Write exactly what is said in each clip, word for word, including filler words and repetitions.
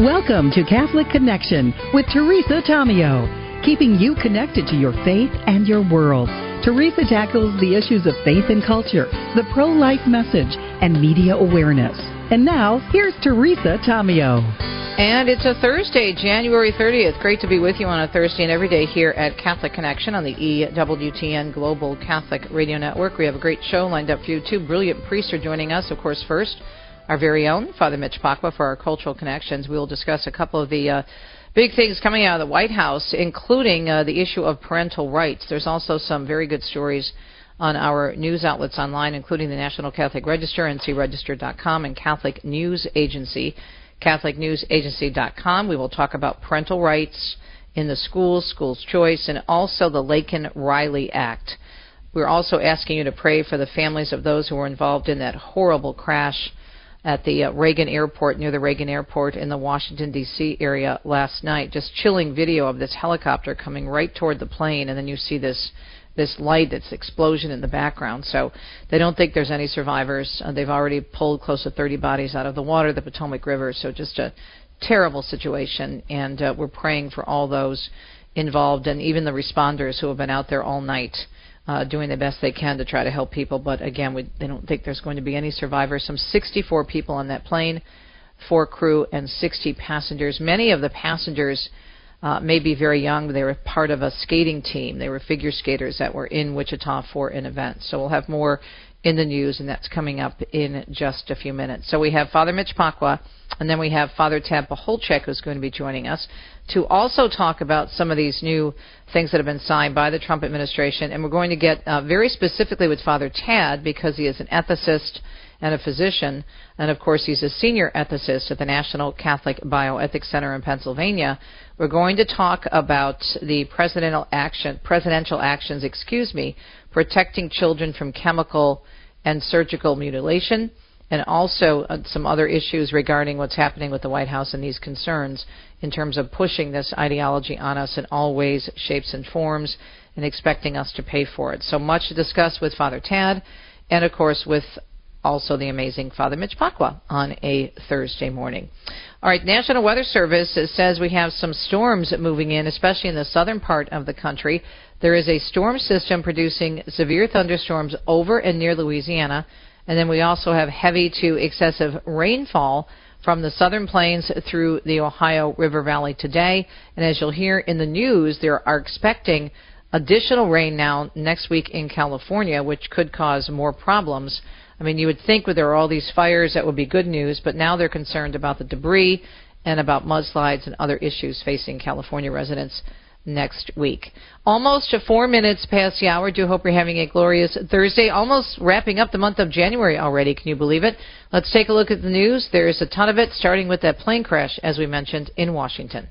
Welcome to Catholic Connection with Teresa Tomeo, keeping you connected to your faith and your world. Teresa tackles the issues of faith and culture, the pro-life message, and media awareness. And now, here's Teresa Tomeo. And it's a Thursday, January thirtieth. Great to be with you on a Thursday and every day here at Catholic Connection on the E W T N Global Catholic Radio Network. We have a great show lined up for you. Two brilliant priests are joining us. Of course, first, our very own Father Mitch Pacwa for our cultural connections. We will discuss a couple of the uh, big things coming out of the White House, including uh, the issue of parental rights. There's also some very good stories on our news outlets online, including the National Catholic Register, N C Register dot com, and Catholic News Agency, Catholic News Agency dot com. We will talk about parental rights in the schools, School's Choice, and also the Laken-Riley Act. We're also asking you to pray for the families of those who were involved in that horrible crash at the uh, Reagan Airport, near the Reagan Airport in the Washington, D C area last night. Just chilling video of this helicopter coming right toward the plane, and then you see this this light, this explosion in the background. So they don't think there's any survivors. Uh, they've already pulled close to thirty bodies out of the water, the Potomac River. So just a terrible situation, and uh, we're praying for all those involved and even the responders who have been out there all night uh, doing the best they can to try to help people. But again, we, they don't think there's going to be any survivors. Some sixty-four people on that plane, four crew and sixty passengers. Many of the passengers Uh, may be very young. They were part of a skating team. They were figure skaters that were in Wichita for an event. So we'll have more in the news, and that's coming up in just a few minutes. So we have Father Mitch Pacwa, and then we have Father Tad Pacholczyk, who's going to be joining us to also talk about some of these new things that have been signed by the Trump administration. And we're going to get uh, very specifically with Father Tad, because he is an ethicist and a physician, and of course he's a senior ethicist at the National Catholic Bioethics Center in Pennsylvania. We're going to talk about the presidential action, presidential actions, excuse me, protecting children from chemical and surgical mutilation, and also uh, some other issues regarding what's happening with the White House and these concerns in terms of pushing this ideology on us in all ways, shapes, and forms, and expecting us to pay for it. So much to discuss with Father Tad, and of course with also the amazing Father Mitch Pacwa on a Thursday morning. All right, National Weather Service says we have some storms moving in, especially in the southern part of the country. There is a storm system producing severe thunderstorms over and near Louisiana, and then we also have heavy to excessive rainfall from the southern plains through the Ohio River Valley today. And as you'll hear in the news, they are expecting additional rain now next week in California, which could cause more problems. I mean, you would think with there are all these fires that would be good news, but now they're concerned about the debris and about mudslides and other issues facing California residents next week. Almost four minutes past the hour. Do hope you're having a glorious Thursday. Almost wrapping up the month of January already. Can you believe it? Let's take a look at the news. There's a ton of it, starting with that plane crash, as we mentioned, in Washington.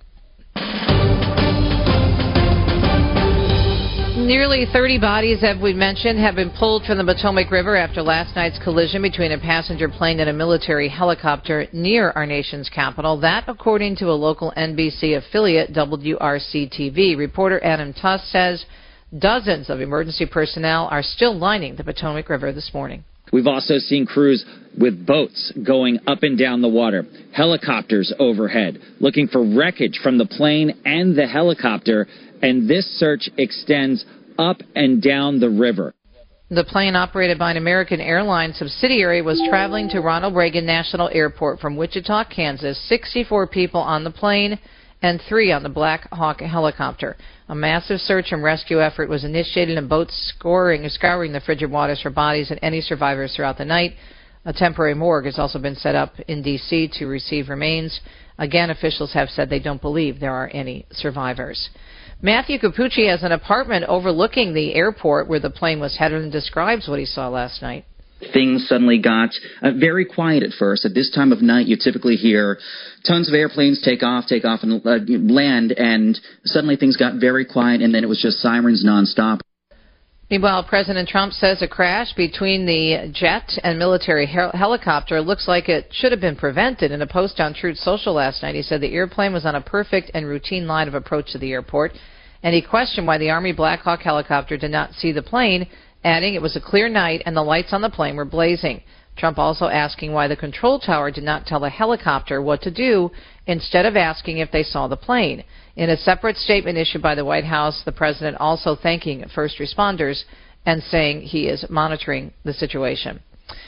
Nearly thirty bodies, as we mentioned, have been pulled from the Potomac River after last night's collision between a passenger plane and a military helicopter near our nation's capital. That, according to a local N B C affiliate, W R C T V. Reporter Adam Tuss says dozens of emergency personnel are still lining the Potomac River this morning. We've also seen crews with boats going up and down the water, helicopters overhead, looking for wreckage from the plane and the helicopter, and this search extends up and down the river. The plane, operated by an American Airlines subsidiary, was traveling to Ronald Reagan National Airport from Wichita, Kansas. sixty-four people on the plane and three on the Black Hawk helicopter. A massive search and rescue effort was initiated, and boats scouring, scouring the frigid waters for bodies and any survivors throughout the night. A temporary morgue has also been set up in D C to receive remains. Again, officials have said they don't believe there are any survivors. Matthew Capucci has an apartment overlooking the airport where the plane was headed and describes what he saw last night. Things suddenly got uh, very quiet at first. At this time of night, you typically hear tons of airplanes take off, take off and uh, land, and suddenly things got very quiet, and then it was just sirens nonstop. Meanwhile, President Trump says a crash between the jet and military hel- helicopter looks like it should have been prevented. In a post on Truth Social last night, he said the airplane was on a perfect and routine line of approach to the airport, and he questioned why the Army Black Hawk helicopter did not see the plane, adding it was a clear night and the lights on the plane were blazing. Trump also asking why the control tower did not tell the helicopter what to do instead of asking if they saw the plane. In a separate statement issued by the White House, the president also thanking first responders and saying he is monitoring the situation.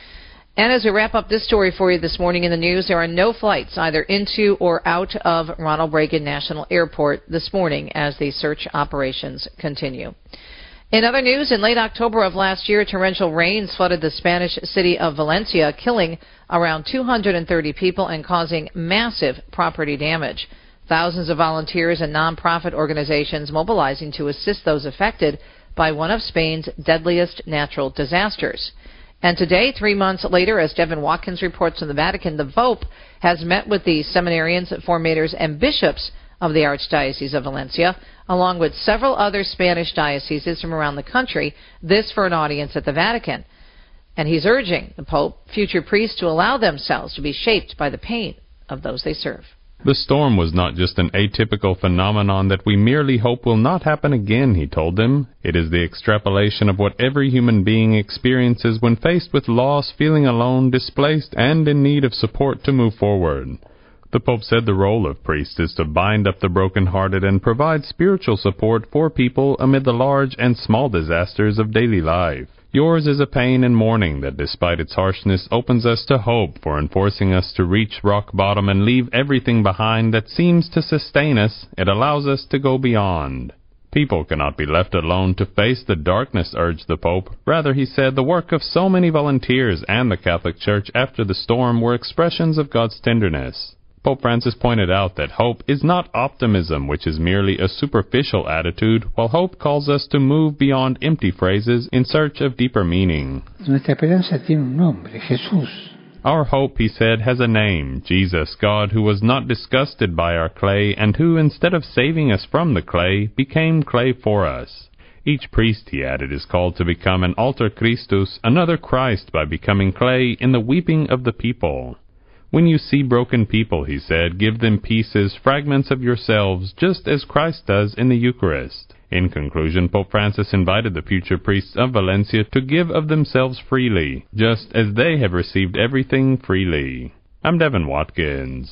And as we wrap up this story for you this morning in the news, there are no flights either into or out of Ronald Reagan National Airport this morning as the search operations continue. In other news, in late October of last year, torrential rains flooded the Spanish city of Valencia, killing around two hundred thirty people and causing massive property damage. Thousands of volunteers and nonprofit organizations mobilizing to assist those affected by one of Spain's deadliest natural disasters. And today, three months later, as Devin Watkins reports from the Vatican, the Pope has met with the seminarians, formators, and bishops of the Archdiocese of Valencia, along with several other Spanish dioceses from around the country, this for an audience at the Vatican. And he's urging the Pope, future priests, to allow themselves to be shaped by the pain of those they serve. The storm was not just an atypical phenomenon that we merely hope will not happen again, he told them. It is the extrapolation of what every human being experiences when faced with loss, feeling alone, displaced, and in need of support to move forward. The Pope said the role of priests is to bind up the brokenhearted and provide spiritual support for people amid the large and small disasters of daily life. Yours is a pain and mourning that, despite its harshness, opens us to hope for enforcing us to reach rock bottom and leave everything behind that seems to sustain us. It allows us to go beyond. People cannot be left alone to face the darkness, urged the Pope. Rather, he said, the work of so many volunteers and the Catholic Church after the storm were expressions of God's tenderness. Pope Francis pointed out that hope is not optimism, which is merely a superficial attitude, while hope calls us to move beyond empty phrases in search of deeper meaning. Nuestra esperanza tiene un nombre, Jesús. Our hope, he said, has a name, Jesus, God, who was not disgusted by our clay, and who, instead of saving us from the clay, became clay for us. Each priest, he added, is called to become an alter Christus, another Christ, by becoming clay in the weeping of the people. When you see broken people, he said, give them pieces, fragments of yourselves, just as Christ does in the Eucharist. In conclusion, Pope Francis invited the future priests of Valencia to give of themselves freely, just as they have received everything freely. I'm Devin Watkins.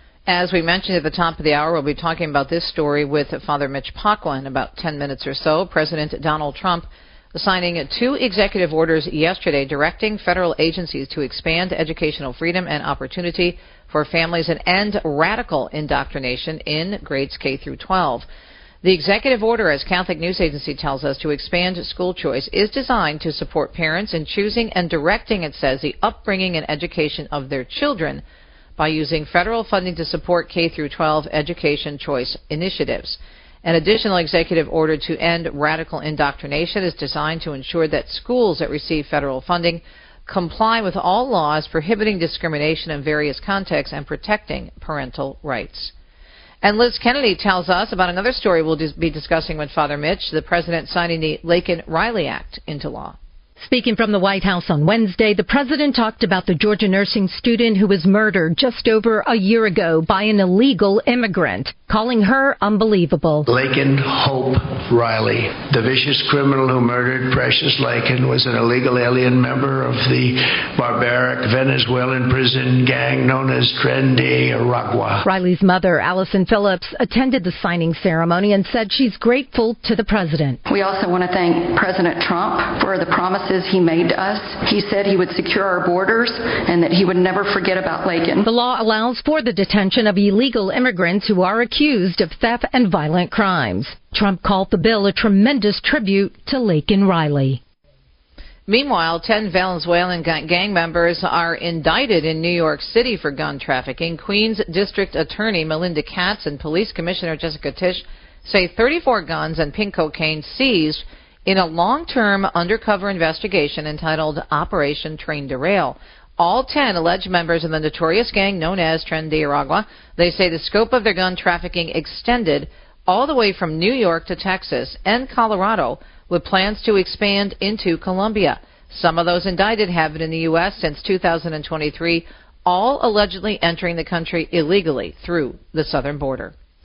As we mentioned at the top of the hour, we'll be talking about this story with Father Mitch Pacwa in about ten minutes or so. President Donald Trump signing two executive orders yesterday directing federal agencies to expand educational freedom and opportunity for families and end radical indoctrination in grades K through twelve. The executive order, as Catholic News Agency tells us, to expand school choice is designed to support parents in choosing and directing, it says, the upbringing and education of their children by using federal funding to support K through twelve education choice initiatives. An additional executive order to end radical indoctrination is designed to ensure that schools that receive federal funding comply with all laws prohibiting discrimination in various contexts and protecting parental rights. And Liz Kennedy tells us about another story we'll be discussing with Father Mitch, the president signing the Laken-Riley Act into law. Speaking from the White House on Wednesday, the president talked about the Georgia nursing student who was murdered just over a year ago by an illegal immigrant, calling her unbelievable. Laken Hope Riley, the vicious criminal who murdered Precious Laken, was an illegal alien member of the barbaric Venezuelan prison gang known as Tren de Aragua. Riley's mother, Allison Phillips, attended the signing ceremony and said she's grateful to the president. We also want to thank President Trump for the promises he made to us. He said he would secure our borders and that he would never forget about Laken. The law allows for the detention of illegal immigrants who are accused of theft and violent crimes. Trump called the bill a tremendous tribute to Laken Riley. Meanwhile, ten Venezuelan gang members are indicted in New York City for gun trafficking. Queens District Attorney Melinda Katz and Police Commissioner Jessica Tisch say thirty-four guns and pink cocaine seized in a long-term undercover investigation entitled Operation Train Derail. All ten alleged members of the notorious gang known as Tren de Aragua. They say the scope of their gun trafficking extended all the way from New York to Texas and Colorado, with plans to expand into Colombia. Some of those indicted have been in the U S since two thousand twenty-three, all allegedly entering the country illegally through the southern border.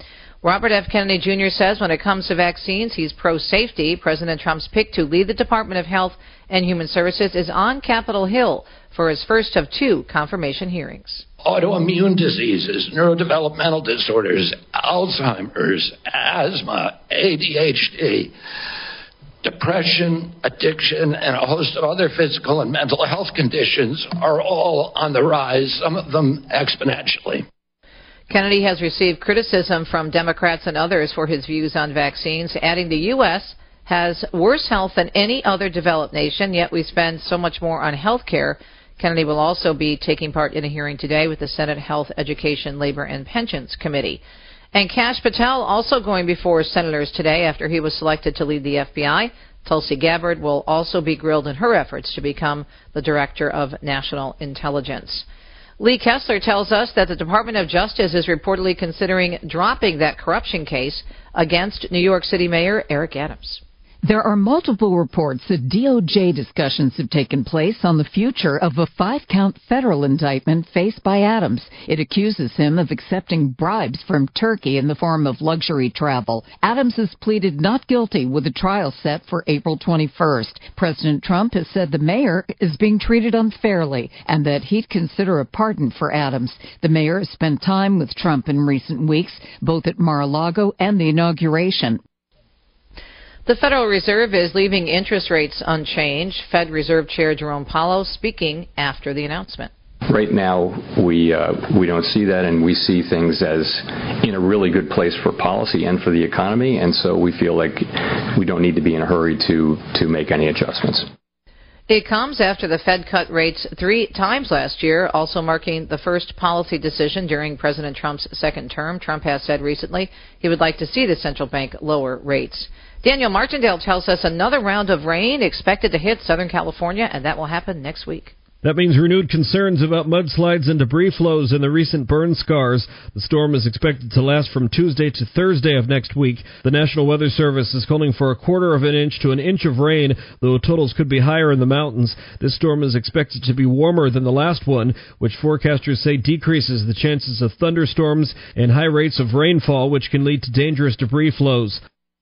Robert F. Kennedy Junior says when it comes to vaccines, he's pro-safety. President Trump's pick to lead the Department of Health and Human Services is on Capitol Hill for his first of two confirmation hearings. Autoimmune diseases, neurodevelopmental disorders, Alzheimer's, asthma, A D H D, depression, addiction, and a host of other physical and mental health conditions are all on the rise, some of them exponentially. Kennedy has received criticism from Democrats and others for his views on vaccines, adding the U S has worse health than any other developed nation, yet we spend so much more on health care. Kennedy will also be taking part in a hearing today with the Senate Health, Education, Labor, and Pensions Committee. And Kash Patel also going before senators today after he was selected to lead the F B I. Tulsi Gabbard will also be grilled in her efforts to become the Director of National Intelligence. Lee Kessler tells us that the Department of Justice is reportedly considering dropping that corruption case against New York City Mayor Eric Adams. There are multiple reports that D O J discussions have taken place on the future of a five-count federal indictment faced by Adams. It accuses him of accepting bribes from Turkey in the form of luxury travel. Adams has pleaded not guilty with a trial set for April twenty-first. President Trump has said the mayor is being treated unfairly and that he'd consider a pardon for Adams. The mayor has spent time with Trump in recent weeks, both at Mar-a-Lago and the inauguration. The Federal Reserve is leaving interest rates unchanged. Fed Reserve Chair Jerome Powell speaking after the announcement. Right now, we uh, we don't see that, and we see things as in a really good place for policy and for the economy, and so we feel like we don't need to be in a hurry to, to make any adjustments. It comes after the Fed cut rates three times last year, also marking the first policy decision during President Trump's second term. Trump has said recently he would like to see the central bank lower rates. Daniel Martindale tells us another round of rain expected to hit Southern California, and that will happen next week. That means renewed concerns about mudslides and debris flows in the recent burn scars. The storm is expected to last from Tuesday to Thursday of next week. The National Weather Service is calling for a quarter of an inch to an inch of rain, though totals could be higher in the mountains. This storm is expected to be warmer than the last one, which forecasters say decreases the chances of thunderstorms and high rates of rainfall, which can lead to dangerous debris flows.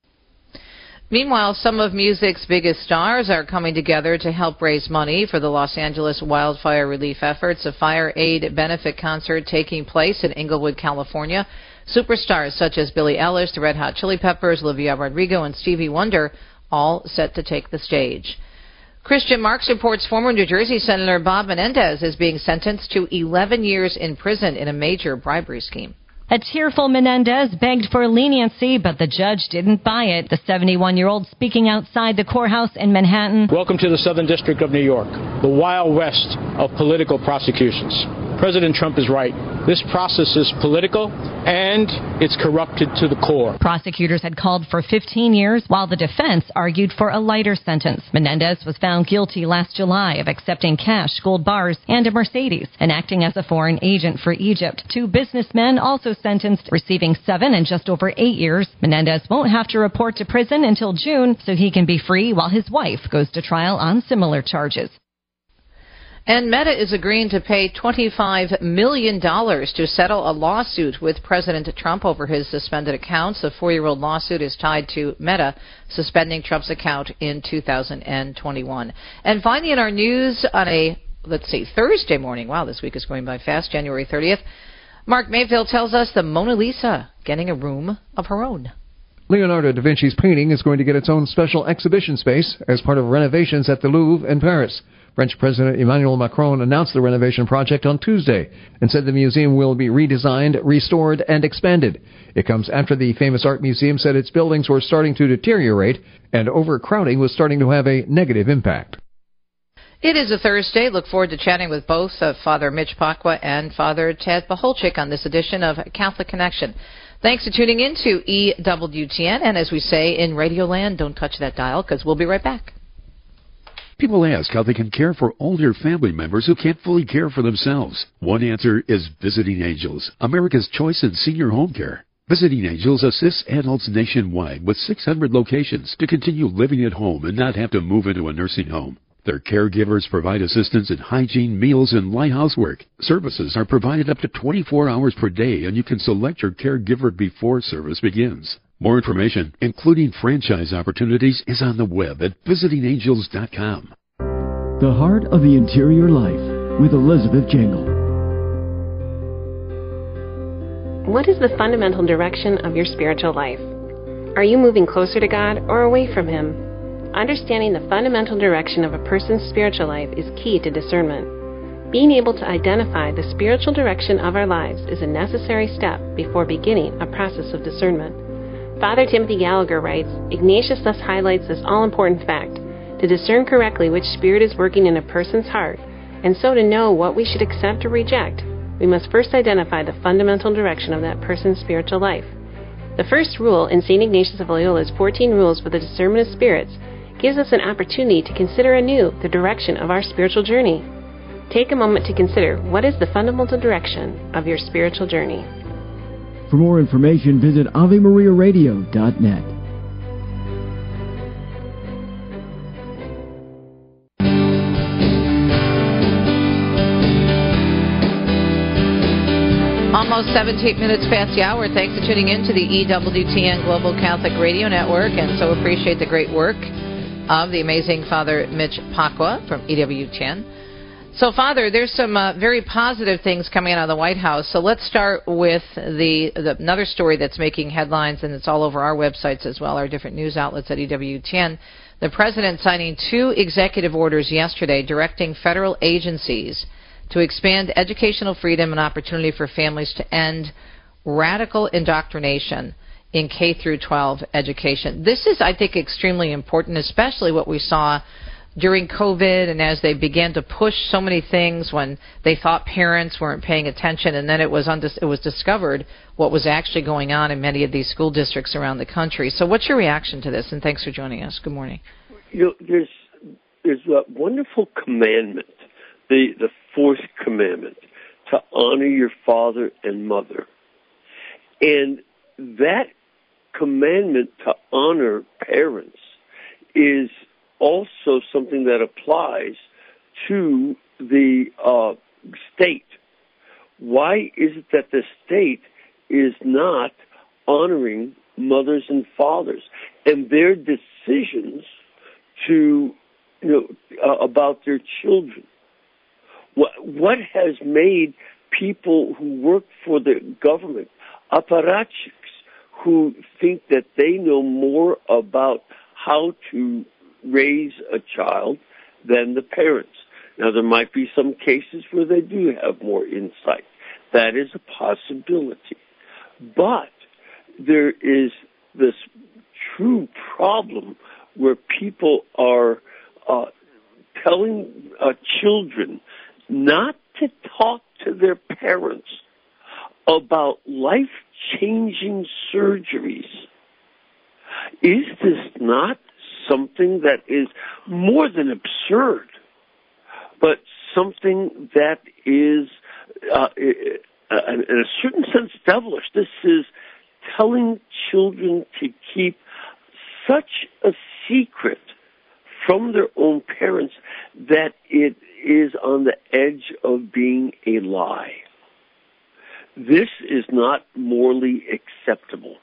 Meanwhile, some of music's biggest stars are coming together to help raise money for the Los Angeles wildfire relief efforts. A fire aid benefit concert taking place in Inglewood, California. Superstars such as Billie Eilish, the Red Hot Chili Peppers, Olivia Rodrigo, and Stevie Wonder all set to take the stage. Christian Marks reports former New Jersey Senator Bob Menendez is being sentenced to eleven years in prison in a major bribery scheme. A tearful Menendez begged for leniency, but the judge didn't buy it. The seventy-one-year-old speaking outside the courthouse in Manhattan. Welcome to the Southern District of New York, the Wild West of political prosecutions. President Trump is right. This process is political, and it's corrupted to the core. Prosecutors had called for fifteen years, while the defense argued for a lighter sentence. Menendez was found guilty last July of accepting cash, gold bars, and a Mercedes, and acting as a foreign agent for Egypt. Two businessmen also sentenced, receiving seven and just over eight years. Menendez won't have to report to prison until June, so he can be free while his wife goes to trial on similar charges. And Meta is agreeing to pay twenty-five million dollars to settle a lawsuit with President Trump over his suspended accounts. The four-year-old lawsuit is tied to Meta suspending Trump's account in two thousand twenty-one. And finally in our news on a, let's see, Thursday morning, wow, this week is going by fast, January thirtieth, Mark Mayfield tells us the Mona Lisa getting a room of her own. Leonardo da Vinci's painting is going to get its own special exhibition space as part of renovations at the Louvre in Paris. French President Emmanuel Macron announced the renovation project on Tuesday and said the museum will be redesigned, restored, and expanded. It comes after the famous art museum said its buildings were starting to deteriorate and overcrowding was starting to have a negative impact. It is a Thursday. Look forward to chatting with both uh, Father Mitch Pacwa and Father Ted Paholczyk on this edition of Catholic Connection. Thanks for tuning in to E W T N, and as we say in Radio Land, don't touch that dial because we'll be right back. People ask how they can care for older family members who can't fully care for themselves. One answer is Visiting Angels, America's choice in senior home care. Visiting Angels assists adults nationwide with six hundred locations to continue living at home and not have to move into a nursing home. Their caregivers provide assistance in hygiene, meals, and light housework. Services are provided up to twenty-four hours per day, and you can select your caregiver before service begins. More information, including franchise opportunities, is on the web at visiting angels dot com. The Heart of the Interior Life with Elizabeth Jangle. What is the fundamental direction of your spiritual life? Are you moving closer to God or away from Him? Understanding the fundamental direction of a person's spiritual life is key to discernment. Being able to identify the spiritual direction of our lives is a necessary step before beginning a process of discernment. Father Timothy Gallagher writes, Ignatius thus highlights this all-important fact. To discern correctly which spirit is working in a person's heart, and so to know what we should accept or reject, we must first identify the fundamental direction of that person's spiritual life. The first rule in Saint Ignatius of Loyola's fourteen Rules for the Discernment of Spirits gives us an opportunity to consider anew the direction of our spiritual journey. Take a moment to consider what is the fundamental direction of your spiritual journey. For more information, visit Ave Maria Radio dot net. Almost seventeen minutes past the hour. Thanks for tuning in to the E W T N Global Catholic Radio Network, and so appreciate the great work of the amazing Father Mitch Pacwa from E W T N. So, Father, there's some uh, very positive things coming out of the White House. So let's start with the, the another story that's making headlines, and it's all over our websites as well, our different news outlets at E W T N. The President signing two executive orders yesterday directing federal agencies to expand educational freedom and opportunity for families to end radical indoctrination in K through twelve education. This is, I think, extremely important, especially what we saw during COVID and as they began to push so many things when they thought parents weren't paying attention, and then it was undis- it was discovered what was actually going on in many of these school districts around the country. So what's your reaction to this? And thanks for joining us. Good morning. You know, there's, there's a wonderful commandment, the, the fourth commandment, to honor your father and mother. And that commandment to honor parents is also something that applies to the uh, state. Why is it that the state is not honoring mothers and fathers and their decisions to, you know, uh, about their children? What, what has made people who work for the government, apparatchiks, who think that they know more about how to raise a child than the parents? Now, there might be some cases where they do have more insight. That is a possibility. But there is this true problem where people are uh, telling uh, children not to talk to their parents about life-changing surgeries. Is this not something that is more than absurd, but something that is, uh, in a certain sense, devilish? This is telling children to keep such a secret from their own parents that it is on the edge of being a lie. This is not morally acceptable.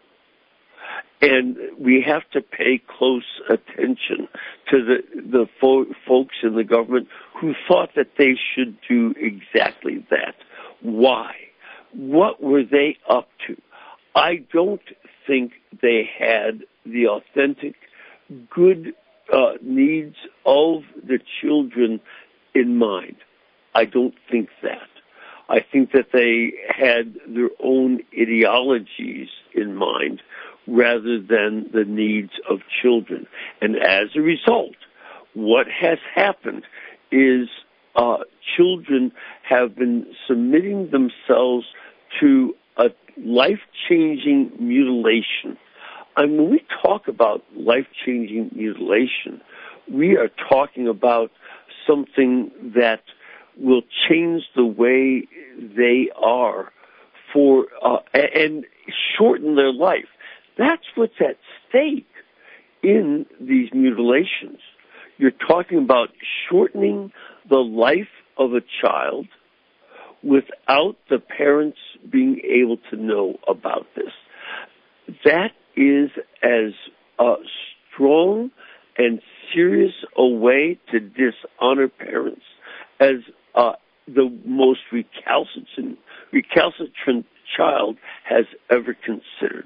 And we have to pay close attention to the, the fo- folks in the government who thought that they should do exactly that. Why? What were they up to? I don't think they had the authentic, good uh, needs of the children in mind. I don't think that. I think that they had their own ideologies in mind rather than the needs of children. And as a result, what has happened is uh, children have been submitting themselves to a life-changing mutilation. And when we talk about life-changing mutilation, we are talking about something that will change the way they are for uh, and shorten their life. That's what's at stake in these mutilations. you're talking about shortening the life of a child without the parents being able to know about this. That is as uh, strong and serious a way to dishonor parents as uh, the most recalcitrant, recalcitrant child has ever considered.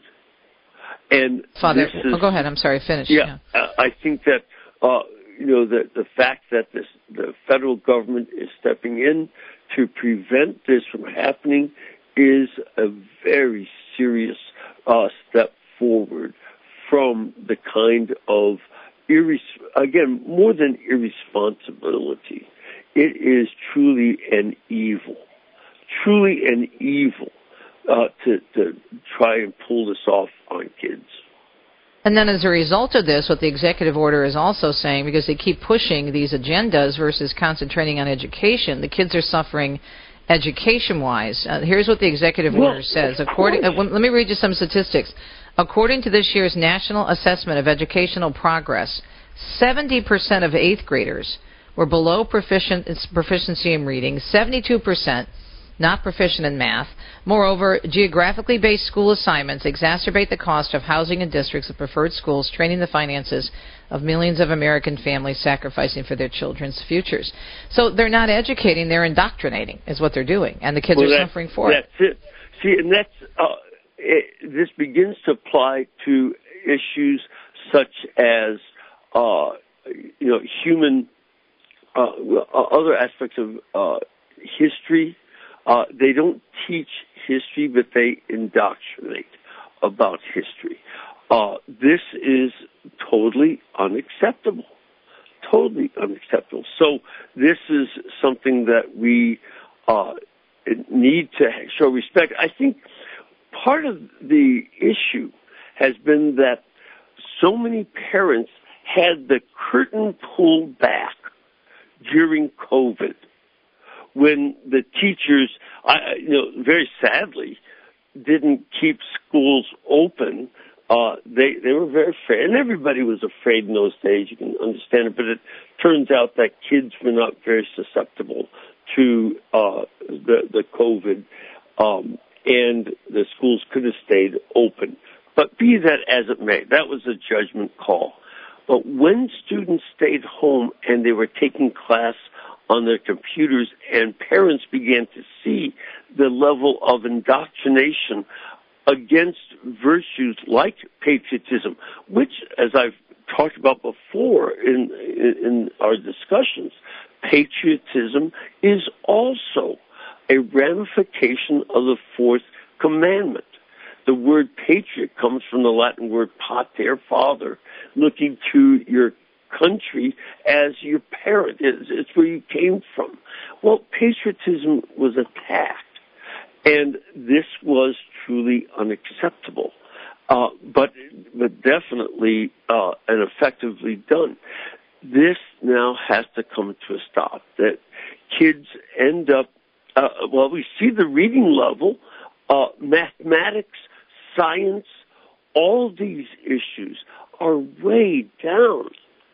And Father, this is, oh, go ahead. I'm sorry. Finish. Yeah, yeah. uh, I think that uh, you know the the fact that this the federal government is stepping in to prevent this from happening is a very serious uh, step forward from the kind of irres- again more than irresponsibility. It is truly an evil, truly an evil. Uh, to, to try and pull this off on kids. And then as a result of this, what the executive order is also saying, because they keep pushing these agendas versus concentrating on education, the kids are suffering education-wise. Uh, here's what the executive well, order says. According, uh, let me read you some statistics. According to this year's National Assessment of Educational Progress, seventy percent of eighth graders were below proficient, proficiency in reading, seventy-two percent not proficient in math. Moreover, geographically based school assignments exacerbate the cost of housing in districts of preferred schools, training the finances of millions of American families sacrificing for their children's futures. So they're not educating, they're indoctrinating is what they're doing, and the kids well, are suffering for that's it. That's it. See, and that's, uh, it, this begins to apply to issues such as, uh, you know, human, uh, other aspects of uh, history. Uh, they don't teach history, but they indoctrinate about history. Uh, this is totally unacceptable. Totally unacceptable. So this is something that we uh, need to show respect. I think part of the issue has been that so many parents had the curtain pulled back during COVID, when the teachers, I, you know, very sadly, didn't keep schools open. Uh, they they were very afraid, and everybody was afraid in those days. You can understand it, but it turns out that kids were not very susceptible to uh, the the COVID, um, and the schools could have stayed open. But be that as it may, that was a judgment call. But when students stayed home and they were taking class on their computers, and parents began to see the level of indoctrination against virtues like patriotism, which, as I've talked about before in, in our discussions, patriotism is also a ramification of the fourth commandment. The word patriot comes from the Latin word pater, father, looking to your country as your parent. It's, it's where you came from. Well, patriotism was attacked, and this was truly unacceptable, uh, but but definitely uh, and effectively done. This now has to come to a stop. That kids end up, uh, well, we see the reading level, uh, mathematics, science, all these issues are way down.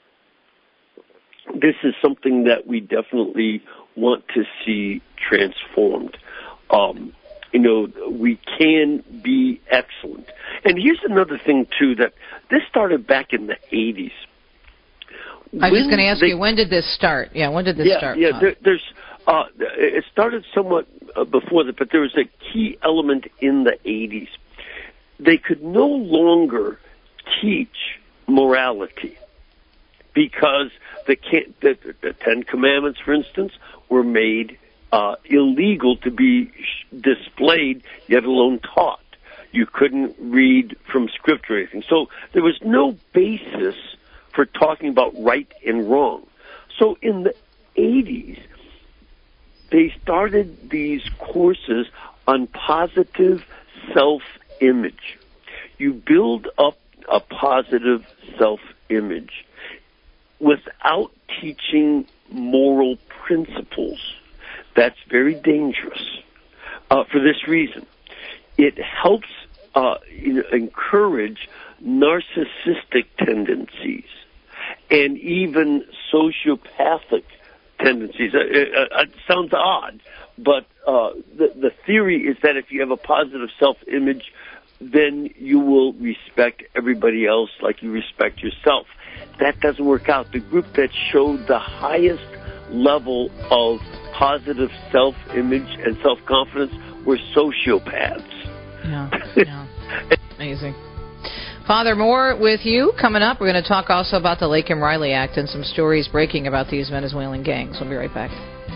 This is something that we definitely want to see transformed. Um, you know, we can be excellent. And here's another thing, too, that this started back in the eighties. I was just going to ask they, you, when did this start? Yeah, when did this yeah, start? Yeah, there, there's, uh, it started somewhat uh, before that, but there was a key element in the eighties. They could no longer teach morality, because the, the, the Ten Commandments, for instance, were made uh, illegal to be displayed, yet alone taught. You couldn't read from scripture or anything. So there was no basis for talking about right and wrong. So in the eighties, they started these courses on positive self-image. You build up a positive self-image without teaching moral principles. That's very dangerous uh, for this reason. It helps uh, encourage narcissistic tendencies and even sociopathic tendencies. It, it, it sounds odd, but uh, the, the theory is that if you have a positive self-image, then you will respect everybody else like you respect yourself. That doesn't work out. The group that showed the highest level of positive self-image and self-confidence were sociopaths. Yeah, yeah. Amazing. Father, more with you coming up. We're going to talk also about the Laken Riley Act and some stories breaking about these Venezuelan gangs. We'll be right back.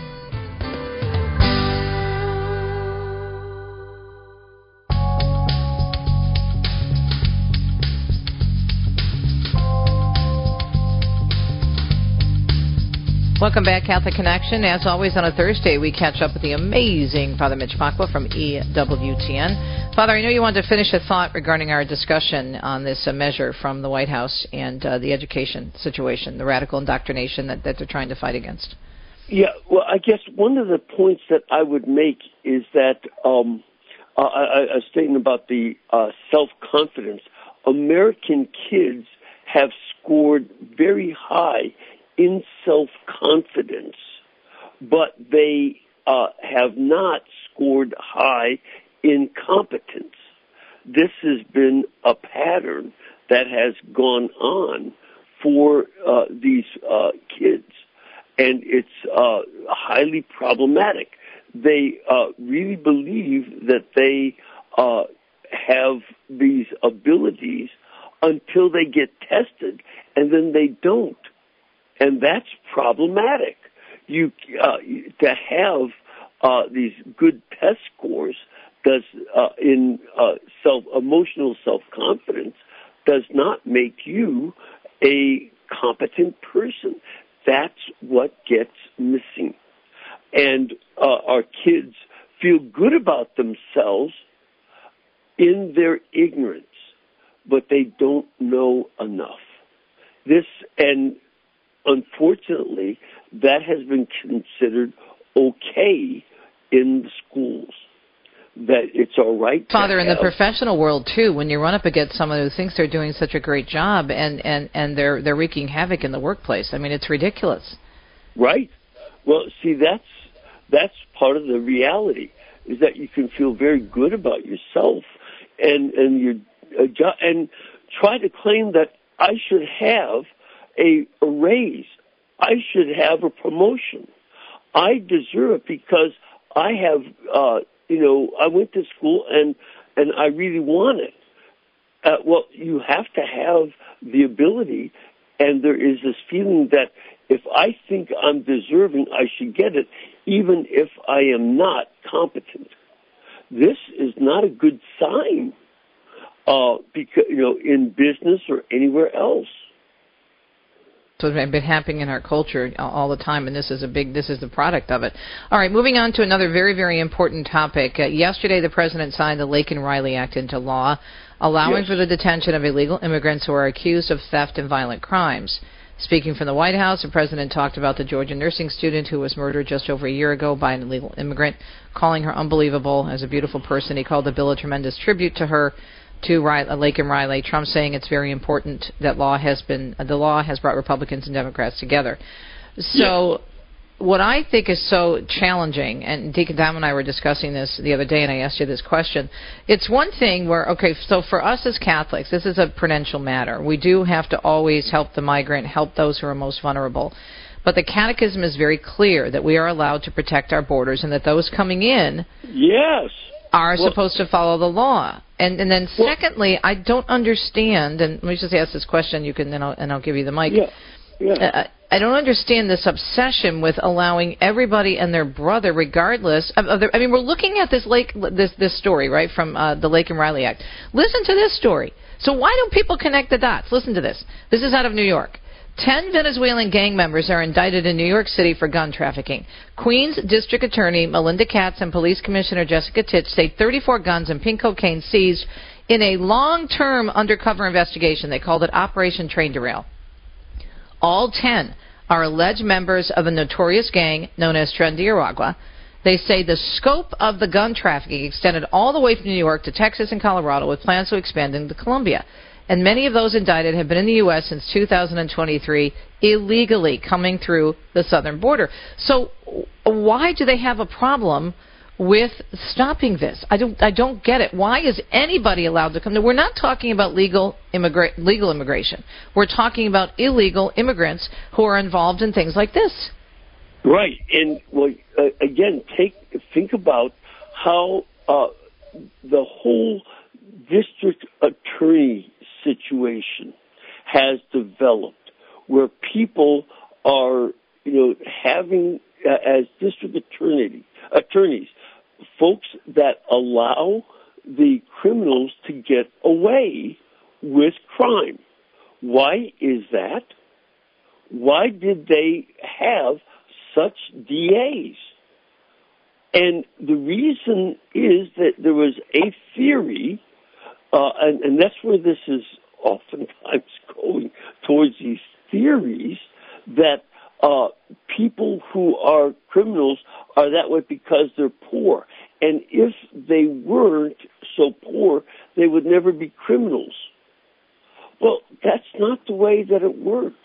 Welcome back, Catholic Connection. As always, on a Thursday, we catch up with the amazing Father Mitch Pacwa from E W T N. Father, I know you wanted to finish a thought regarding our discussion on this uh, measure from the White House and uh, the education situation, the radical indoctrination that, that they're trying to fight against. Yeah, well, I guess one of the points that I would make is that um, uh, a, a statement about the uh, self-confidence. American kids have scored very high in self-confidence, but they uh, have not scored high in competence. This has been a pattern that has gone on for uh, these uh, kids, and it's uh, highly problematic. They uh, really believe that they uh, have these abilities until they get tested, and then they don't. And that's problematic. You uh, to have uh, these good test scores does uh, in uh, self emotional self confidence does not make you a competent person. That's what gets missing. And uh, our kids feel good about themselves in their ignorance, but they don't know enough. This and unfortunately, that has been considered okay in the schools, that it's all right. Father, in the have. professional world, too, when you run up against someone who thinks they're doing such a great job and, and, and they're, they're wreaking havoc in the workplace, I mean, it's ridiculous. Right. Well, see, that's, that's part of the reality, is that you can feel very good about yourself and, and, your, uh, jo- and try to claim that I should have A, a raise. I should have a promotion. I deserve it because I have, uh, you know, I went to school and, and I really want it. Uh, well, you have to have the ability, and there is this feeling that if I think I'm deserving, I should get it, even if I am not competent. This is not a good sign, uh, because, you know, in business or anywhere else. So it's been happening in our culture all the time, and this is a big, this is the product of it. All right, moving on to another very, very important topic. Uh, yesterday, the president signed the Laken Riley Act into law, allowing yes. for the detention of illegal immigrants who are accused of theft and violent crimes. Speaking from the White House, the president talked about the Georgia nursing student who was murdered just over a year ago by an illegal immigrant, calling her unbelievable as a beautiful person. He called the bill a tremendous tribute to her. To Laken Riley, Trump saying it's very important that law has been the law has brought Republicans and Democrats together. So, yes. what I think is so challenging, and Deacon Dom and I were discussing this the other day, and I asked you this question. It's one thing where, okay, so for us as Catholics, this is a prudential matter. We do have to always help the migrant, help those who are most vulnerable. But the Catechism is very clear that we are allowed to protect our borders, and that those coming in, yes. are well, supposed to follow the law. And and then well, secondly, I don't understand, and let me just ask this question, you can, and I'll, and I'll give you the mic. Yeah, yeah. Uh, I don't understand this obsession with allowing everybody and their brother, regardless of, of their, I mean, we're looking at this lake, this this story, right, from uh, the Laken Riley Act. Listen to this story. So why don't people connect the dots? Listen to this. This is out of New York. Ten Venezuelan gang members are indicted in New York City for gun trafficking. Queens District Attorney Melinda Katz and Police Commissioner Jessica Titch say thirty-four guns and pink cocaine seized in a long-term undercover investigation. They called it Operation Train Derail. All ten are alleged members of a notorious gang known as Tren de Aragua. They say the scope of the gun trafficking extended all the way from New York to Texas and Colorado, with plans to expand into Colombia. and many of those indicted have been in the U S since two thousand twenty-three, illegally coming through the southern border. So why do they have a problem with stopping this? I don't I don't get it. Why is anybody allowed to come? Now, we're not talking about legal immigra- legal immigration. We're talking about illegal immigrants who are involved in things like this. Right. And, well, uh, again, take think about how uh, the whole district attorney situation has developed, where people are, you know, having, uh, as district attorney, attorneys, folks that allow the criminals to get away with crime. Why is that? Why did they have such D As? And the reason is that there was a theory, uh, and, and that's where this is oftentimes going towards these theories, that uh, people who are criminals are that way because they're poor. And if they weren't so poor, they would never be criminals. Well, that's not the way that it works.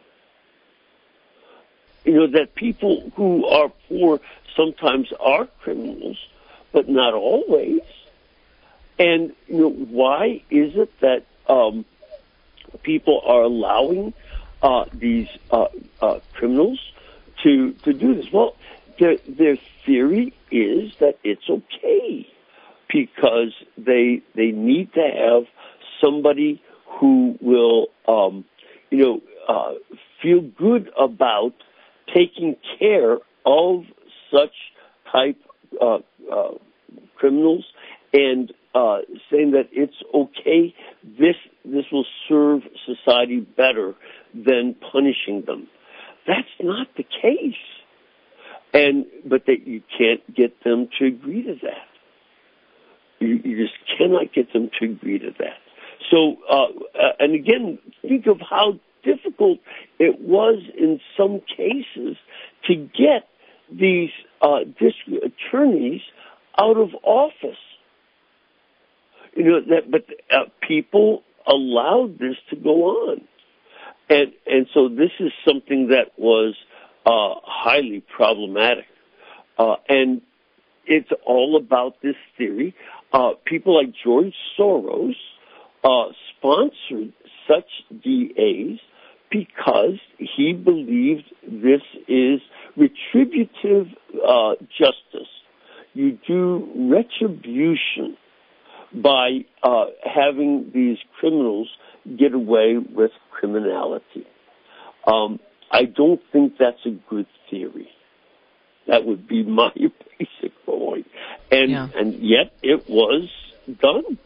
You know, that people who are poor sometimes are criminals, but not always. And, you know, why is it that um, people are allowing uh, these uh, uh, criminals to to do this? Well, their, their theory is that it's okay because they they need to have somebody who will, um, you know, uh, feel good about taking care of such type uh, uh, criminals and uh, saying that it's okay. This this will serve society better than punishing them. That's not the case, and but that you can't get them to agree to that. You, you just cannot get them to agree to that. So, uh, uh, and again, think of how difficult it was in some cases to get these uh, district attorneys out of office. You know that, but uh, people allowed this to go on, and and so this is something that was uh, highly problematic, uh, and it's all about this theory. Uh, people like George Soros uh, sponsored such D As because he believed this is retributive uh, justice. You do retribution by uh, having these criminals get away with criminality. Um, I don't think that's a good theory. That would be my basic point. And yeah. and yet it was done.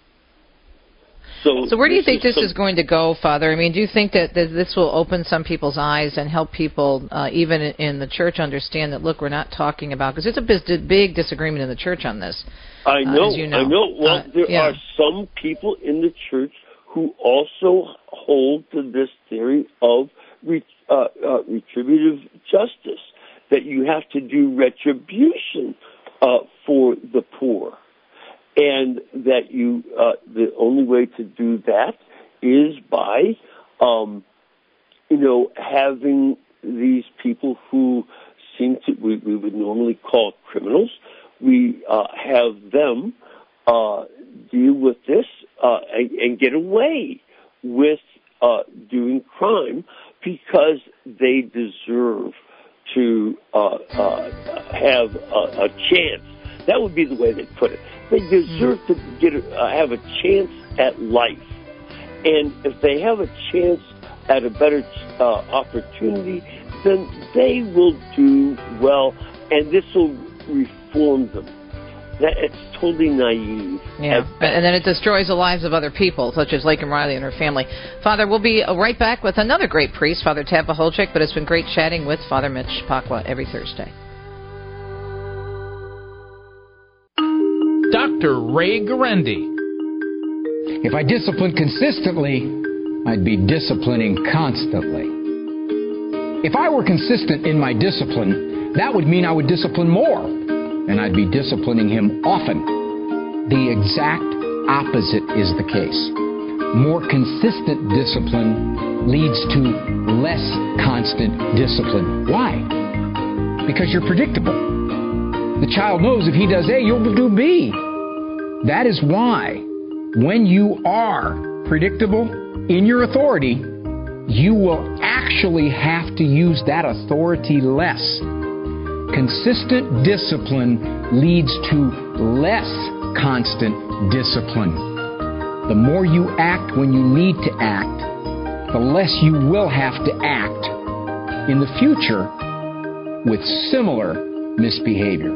So, so where do you think is this some, is going to go, Father? I mean, do you think that this will open some people's eyes and help people, uh, even in the church, understand that, look, we're not talking about, because it's a big, big disagreement in the church on this. I know, uh, as you know. I know. Well, uh, there yeah. are some people in the church who also hold to this theory of re, uh, uh, retributive justice, that you have to do retribution uh, for the poor. And that you, uh, the only way to do that is by, um, you know, having these people who seem to, we, we would normally call criminals, we uh, have them uh, deal with this uh, and, and get away with uh, doing crime because they deserve to uh, uh, have a, a chance. That would be the way they put it. They deserve to get a, uh, have a chance at life. And if they have a chance at a better uh, opportunity, then they will do well, and this will reform them. That, it's totally naive. Yeah, and then it destroys the lives of other people, such as Laken Riley and her family. Father, we'll be right back with another great priest, Father Tab Pacholczyk, but it's been great chatting with Father Mitch Pacwa every Thursday. Doctor Ray Guarendi. If I disciplined consistently, I'd be disciplining constantly. If I were consistent in my discipline, that would mean I would discipline more, and I'd be disciplining him often. The exact opposite is the case. More consistent discipline leads to less constant discipline. Why? Because you're predictable. The child knows if he does A, you'll do B. That is why when you are predictable in your authority, you will actually have to use that authority less. Consistent discipline leads to less constant discipline. The more you act when you need to act, the less you will have to act in the future with similar misbehavior.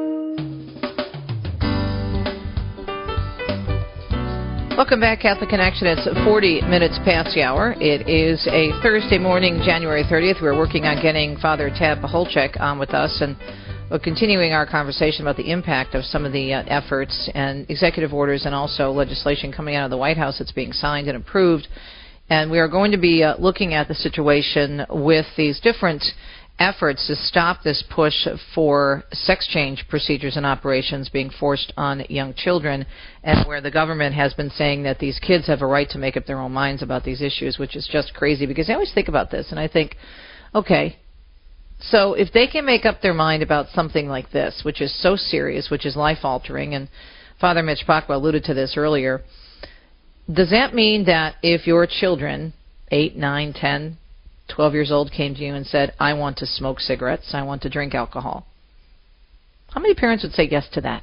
Welcome back, Catholic Connection. It's forty minutes past the hour. It is a Thursday morning, January thirtieth. We're working on getting Father Tad Pacholczyk on with us, and we're continuing our conversation about the impact of some of the uh, efforts and executive orders and also legislation coming out of the White House that's being signed and approved. And we are going to be uh, looking at the situation with these different efforts to stop this push for sex change procedures and operations being forced on young children, and where the government has been saying that these kids have a right to make up their own minds about these issues, which is just crazy, because I always think about this and I think, okay, so if they can make up their mind about something like this, which is so serious, which is life-altering, and Father Mitch Pacwa alluded to this earlier, does that mean that if your children, eight, nine, ten, twelve years old, came to you and said, I want to smoke cigarettes, I want to drink alcohol, how many parents would say yes to that?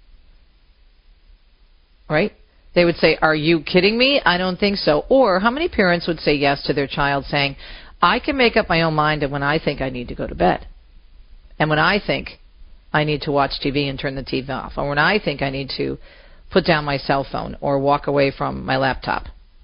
Right? They would say, are you kidding me? I don't think so. Or how many parents would say yes to their child saying, I can make up my own mind when I think I need to go to bed, and when I think I need to watch T V and turn the T V off, or when I think I need to put down my cell phone or walk away from my laptop.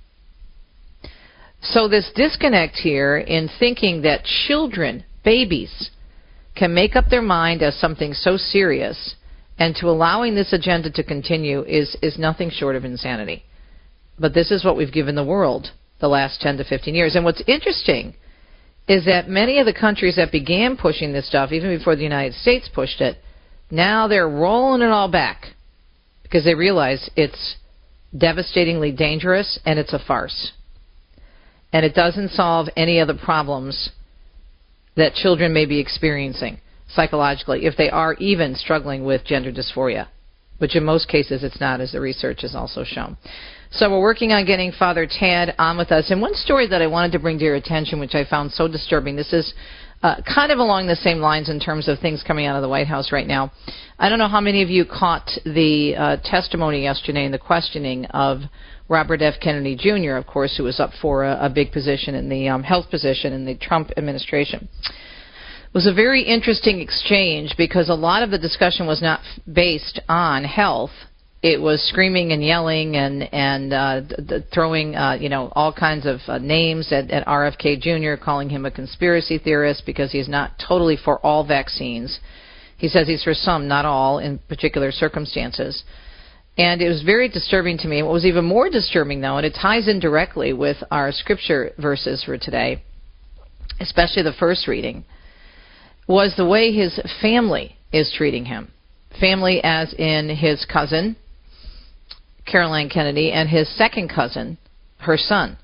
So this disconnect here in thinking that children, babies, can make up their mind as something so serious, and to allowing this agenda to continue is, is nothing short of insanity. But this is what we've given the world the last ten to fifteen years. And what's interesting is that many of the countries that began pushing this stuff, even before the United States pushed it, now they're rolling it all back because they realize it's devastatingly dangerous and it's a farce. And it doesn't solve any of the problems that children may be experiencing psychologically if they are even struggling with gender dysphoria, which in most cases it's not, as the research has also shown. So we're working on getting Father Tad on with us. And one story that I wanted to bring to your attention, which I found so disturbing, this is uh, kind of along the same lines in terms of things coming out of the White House right now. I don't know how many of you caught the uh, testimony yesterday and the questioning of Robert F. Kennedy Junior, of course, who was up for a, a big position in the um, health position in the Trump administration. It was a very interesting exchange because a lot of the discussion was not based on health. It was screaming and yelling and and uh, th- th- throwing uh, you know all kinds of uh, names at, at R F K Junior, calling him a conspiracy theorist because he's not totally for all vaccines. He says he's for some, not all, in particular circumstances. And it was very disturbing to me. What was even more disturbing, though, and it ties in directly with our scripture verses for today, especially the first reading, was the way his family is treating him. Family as in his cousin, Caroline Kennedy, and his second cousin, her son.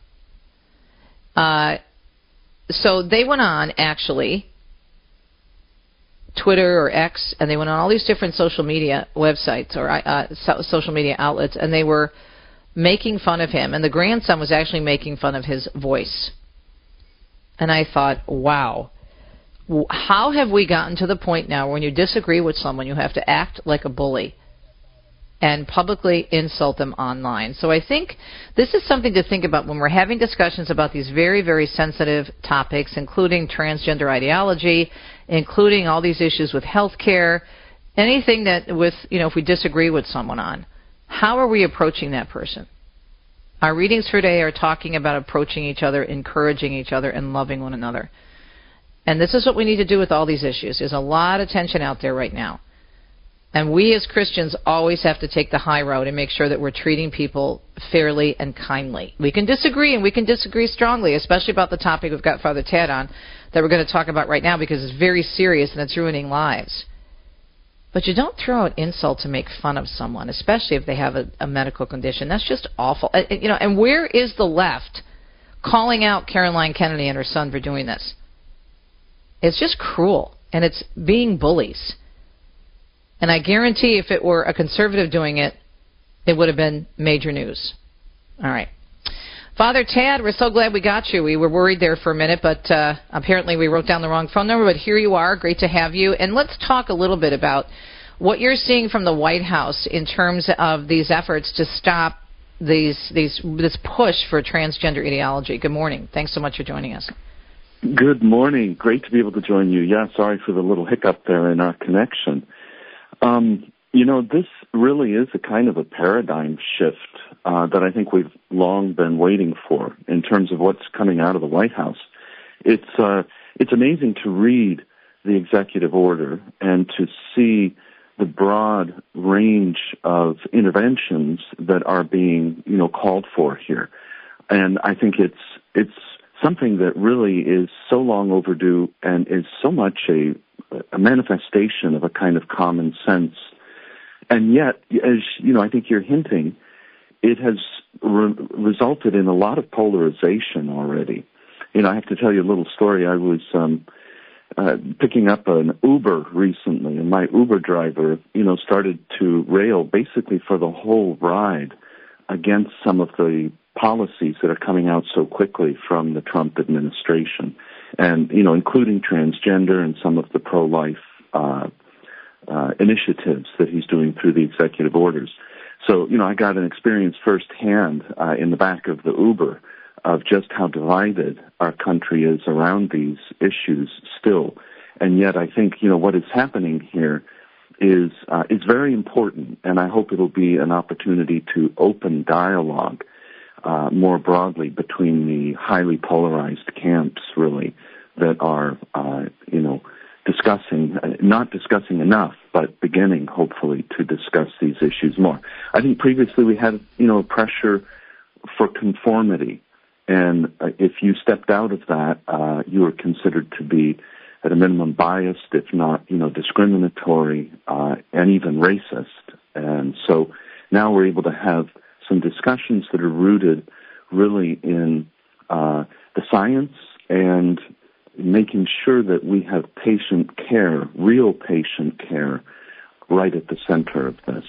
Uh, so they went on, actually, Twitter or X, and they went on all these different social media websites or uh, so, social media outlets, and they were making fun of him. And the grandson was actually making fun of his voice. And I thought, wow, how have we gotten to the point now when you disagree with someone, you have to act like a bully and publicly insult them online? So I think this is something to think about when we're having discussions about these very, very sensitive topics, including transgender ideology, including all these issues with health care, anything that with, you know, if we disagree with someone on. How are we approaching that person? Our readings for today are talking about approaching each other, encouraging each other, and loving one another. And this is what we need to do with all these issues. There's a lot of tension out there right now. And we as Christians always have to take the high road and make sure that we're treating people fairly and kindly. We can disagree, and we can disagree strongly, especially about the topic we've got Father Tad on that we're going to talk about right now, because it's very serious and it's ruining lives. But you don't throw out insult to make fun of someone, especially if they have a, a medical condition. That's just awful. Uh, you know, and where is the left calling out Caroline Kennedy and her son for doing this? It's just cruel, and it's being bullies. And I guarantee if it were a conservative doing it, it would have been major news. All right. Father Tad, we're so glad we got you. We were worried there for a minute, but uh, apparently we wrote down the wrong phone number, but here you are. Great to have you. And let's talk a little bit about what you're seeing from the White House in terms of these efforts to stop these these this push for transgender ideology. Good morning. Thanks so much for joining us. Good morning. Great to be able to join you. Yeah, sorry for the little hiccup there in our connection. Um, you know, this really is a kind of a paradigm shift uh, that I think we've long been waiting for in terms of what's coming out of the White House. It's uh, it's amazing to read the executive order and to see the broad range of interventions that are being, you know, called for here. And I think it's it's something that really is so long overdue and is so much a, a manifestation of a kind of common sense. And yet, as you know, I think you're hinting, it has re- resulted in a lot of polarization already. You know, I have to tell you a little story. I was um, uh, picking up an Uber recently, and my Uber driver, you know, started to rail basically for the whole ride against some of the policies that are coming out so quickly from the Trump administration, and, you know, including transgender and some of the pro-life uh, uh, initiatives that he's doing through the executive orders. So, you know, I got an experience firsthand uh, in the back of the Uber of just how divided our country is around these issues still. And yet I think, you know, what is happening here is uh, is very important, and I hope it'll be an opportunity to open dialogue uh, more broadly between the highly polarized camps, really, that are, uh, you know, discussing, uh, not discussing enough, but beginning, hopefully, to discuss these issues more. I think previously we had, you know, pressure for conformity, and uh, if you stepped out of that, uh, you were considered to be, at a minimum, biased, if not, you know, discriminatory, uh, and even racist. And so now we're able to have some discussions that are rooted really in uh, the science and making sure that we have patient care, real patient care, right at the center of this.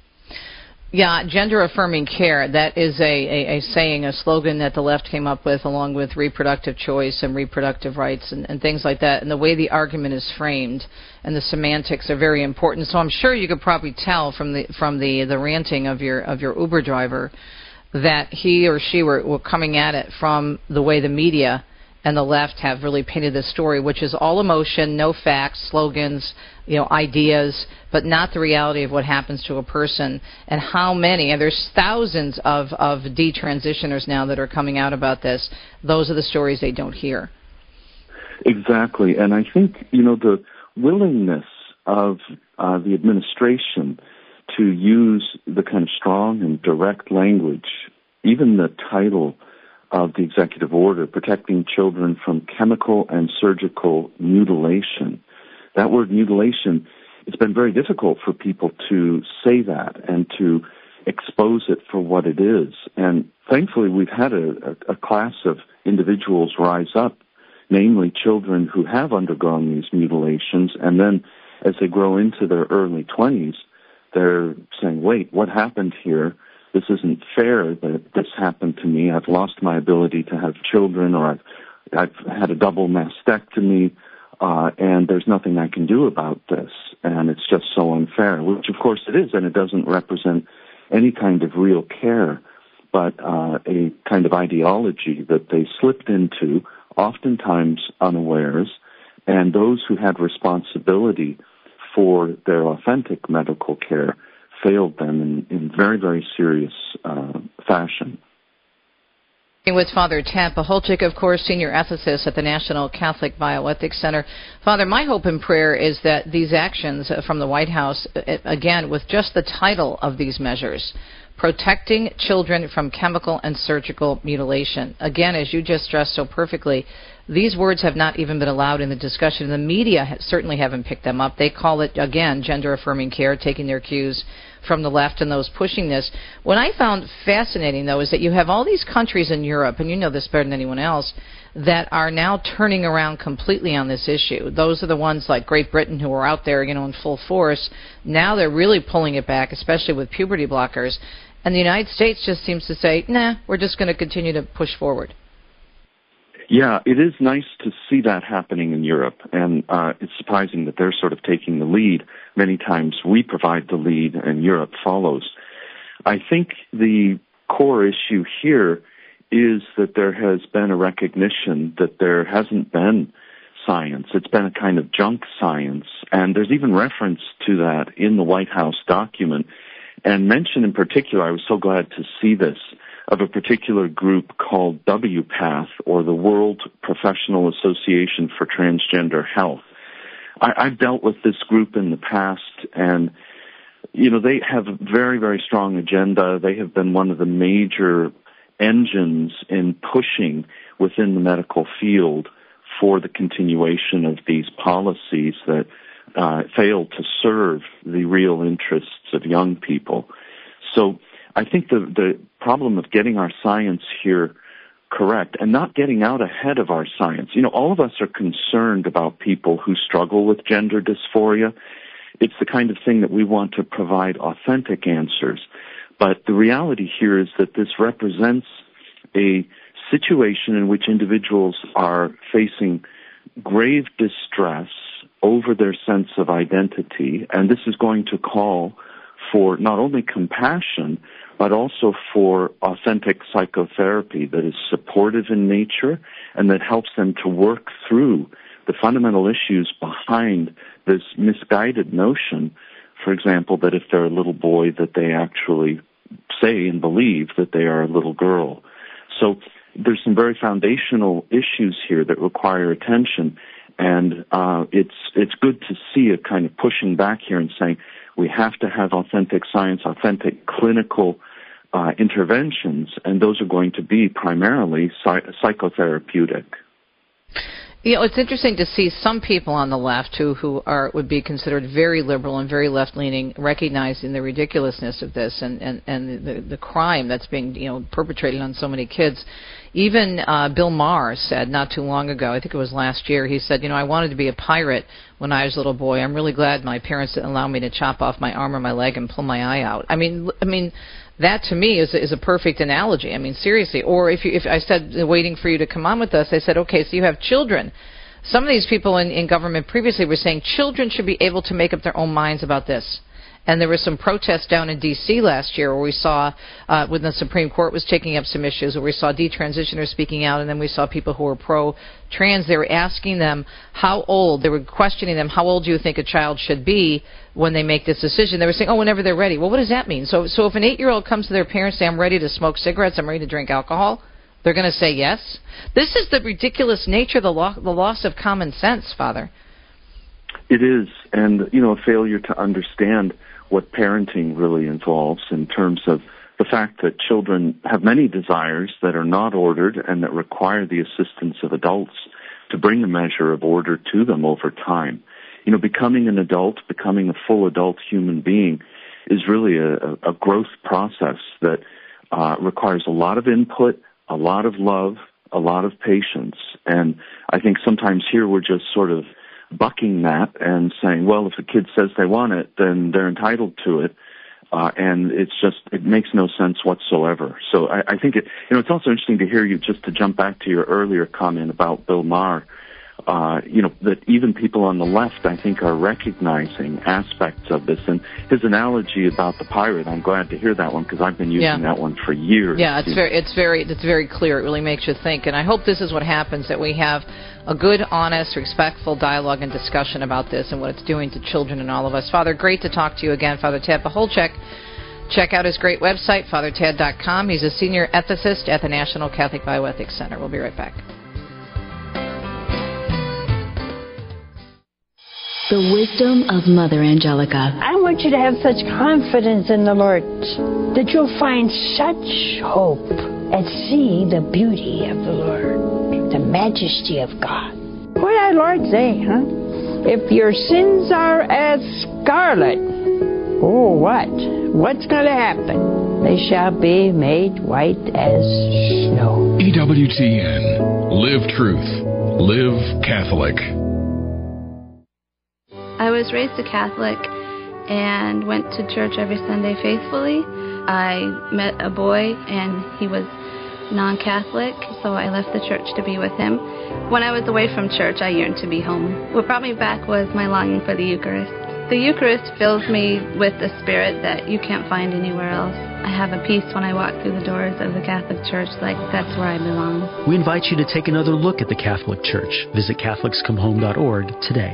Yeah, gender-affirming care, that is a, a, a saying, a slogan that the left came up with, along with reproductive choice and reproductive rights and, and things like that. And the way the argument is framed and the semantics are very important. So I'm sure you could probably tell from the from the, the ranting of your of your Uber driver that he or she were, were coming at it from the way the media and the left have really painted this story, which is all emotion, no facts, slogans, you know, ideas, but not the reality of what happens to a person and how many, and there's thousands of, of detransitioners now that are coming out about this. Those are the stories they don't hear. Exactly. And I think, you know, the willingness of uh, the administration to use the kind of strong and direct language, even the title of the executive order, protecting children from chemical and surgical mutilation. That word mutilation, it's been very difficult for people to say that and to expose it for what it is. And thankfully, we've had a, a, a class of individuals rise up, namely children who have undergone these mutilations, and then as they grow into their early twenties, they're saying, wait, what happened here? This isn't fair that this happened to me. I've lost my ability to have children, or I've, I've had a double mastectomy, uh, and there's nothing I can do about this. And it's just so unfair, which of course it is, and it doesn't represent any kind of real care, but uh, a kind of ideology that they slipped into, oftentimes unawares, and those who had responsibility for their authentic medical care failed them in, in very, very serious uh, fashion. With Father Tad Pacholczyk, of course, senior ethicist at the National Catholic Bioethics Center. Father, my hope and prayer is that these actions from the White House, again, with just the title of these measures, protecting children from chemical and surgical mutilation. Again, as you just stressed so perfectly, these words have not even been allowed in the discussion. The media ha- certainly haven't picked them up. They call it, again, gender-affirming care, taking their cues from the left and those pushing this. What I found fascinating, though, is that you have all these countries in Europe, and you know this better than anyone else, that are now turning around completely on this issue. Those are the ones like Great Britain who are out there, you know, in full force. Now they're really pulling it back, especially with puberty blockers. And the United States just seems to say, nah, we're just going to continue to push forward. Yeah, it is nice to see that happening in Europe, and uh, it's surprising that they're sort of taking the lead. Many times we provide the lead and Europe follows. I think the core issue here is that there has been a recognition that there hasn't been science. It's been a kind of junk science, and there's even reference to that in the White House document. And mention in particular, I was so glad to see this, of a particular group called W PATH, or the World Professional Association for Transgender Health. I, I've dealt with this group in the past, and, you know, they have a very, very strong agenda. They have been one of the major engines in pushing within the medical field for the continuation of these policies that uh, fail to serve the real interests of young people. So I think the, the problem of getting our science here correct and not getting out ahead of our science, you know, all of us are concerned about people who struggle with gender dysphoria. It's the kind of thing that we want to provide authentic answers. But the reality here is that this represents a situation in which individuals are facing grave distress over their sense of identity, and this is going to call for not only compassion, but also for authentic psychotherapy that is supportive in nature and that helps them to work through the fundamental issues behind this misguided notion, for example, that if they're a little boy, that they actually say and believe that they are a little girl. So there's some very foundational issues here that require attention, and uh, it's it's good to see it kind of pushing back here and saying we have to have authentic science, authentic clinical uh, interventions, and those are going to be primarily psych- psychotherapeutic. You know, it's interesting to see some people on the left who, who are would be considered very liberal and very left-leaning, recognizing the ridiculousness of this and, and, and the, the crime that's being, you know, perpetrated on so many kids. Even uh, Bill Maher said not too long ago, I think it was last year, he said, you know, I wanted to be a pirate when I was a little boy. I'm really glad my parents didn't allow me to chop off my arm or my leg and pull my eye out. I mean, I mean, that to me is is a perfect analogy. I mean, seriously. Or if you, if I said waiting for you to come on with us, I said, okay, so you have children. Some of these people in, in government previously were saying children should be able to make up their own minds about this. And there was some protests down in D C last year where we saw, uh, when the Supreme Court was taking up some issues, where we saw detransitioners speaking out, and then we saw people who were pro-trans. They were asking them how old, they were questioning them, how old do you think a child should be when they make this decision? They were saying, oh, whenever they're ready. Well, what does that mean? So, so if an eight-year-old comes to their parents and say, I'm ready to smoke cigarettes, I'm ready to drink alcohol, they're going to say yes? This is the ridiculous nature, the, lo- the loss of common sense, Father. It is, and, you know, a failure to understand what parenting really involves in terms of the fact that children have many desires that are not ordered and that require the assistance of adults to bring a measure of order to them over time. You know, becoming an adult, becoming a full adult human being is really a, a growth process that uh, requires a lot of input, a lot of love, a lot of patience. And I think sometimes here we're just sort of bucking that and saying, well, if a kid says they want it, then they're entitled to it. Uh, and it's just, it makes no sense whatsoever. So I, I think it, you know, it's also interesting to hear you, just to jump back to your earlier comment about Bill Maher, uh, you know, that even people on the left, I think, are recognizing aspects of this. And his analogy about the pirate, I'm glad to hear that one because I've been using yeah. that one for years. Yeah, it's very, it's very, it's very clear. It really makes you think. And I hope this is what happens, that we have a good, honest, respectful dialogue and discussion about this and what it's doing to children and all of us. Father, great to talk to you again, Father Tad Pacholczyk. Check out his great website, father tad dot com. He's a senior ethicist at the National Catholic Bioethics Center. We'll be right back. The wisdom of Mother Angelica. I want you to have such confidence in the Lord that you'll find such hope and see the beauty of the Lord. the majesty of God. What did our Lord say, huh? If your sins are as scarlet, oh, what? What's going to happen? They shall be made white as snow. E W T N. Live truth. Live Catholic. I was raised a Catholic and went to church every Sunday faithfully. I met a boy and he was non-Catholic, so I left the church to be with him. When I was away from church, I yearned to be home. What brought me back was my longing for the Eucharist. The Eucharist fills me with the spirit that you can't find anywhere else. I have a peace when I walk through the doors of the Catholic Church, like that's where I belong. We invite you to take another look at the Catholic Church. Visit Catholics Come Home dot org today.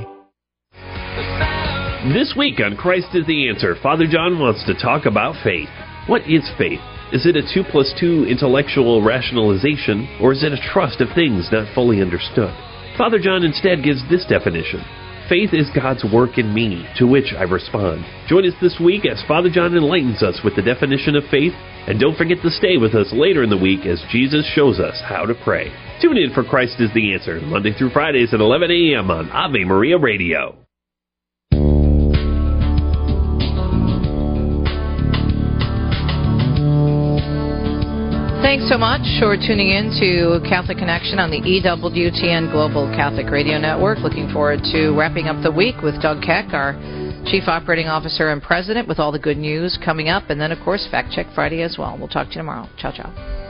This week on Christ is the Answer, Father John wants to talk about faith. What is faith? Is it a two plus two intellectual rationalization, or is it a trust of things not fully understood? Father John instead gives this definition. Faith is God's work in me, to which I respond. Join us this week as Father John enlightens us with the definition of faith, and don't forget to stay with us later in the week as Jesus shows us how to pray. Tune in for Christ is the Answer, Monday through Fridays at eleven a.m. on Ave Maria Radio. Thanks so much for tuning in to Catholic Connection on the E W T N Global Catholic Radio Network. Looking forward to wrapping up the week with Doug Keck, our Chief Operating Officer and President, with all the good news coming up. And then, of course, Fact Check Friday as well. We'll talk to you tomorrow. Ciao, ciao.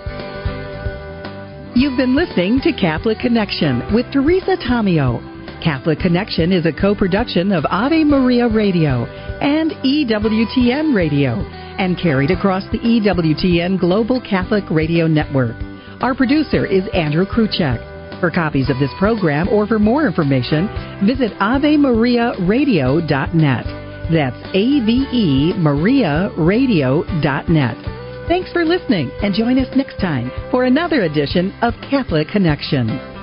You've been listening to Catholic Connection with Teresa Tomeo. Catholic Connection is a co-production of Ave Maria Radio and E W T N Radio, and carried across the E W T N Global Catholic Radio Network. Our producer is Andrew Kruchek. For copies of this program or for more information, visit ave maria radio dot net. That's A V E Maria Radio dot net. Thanks for listening, and join us next time for another edition of Catholic Connection.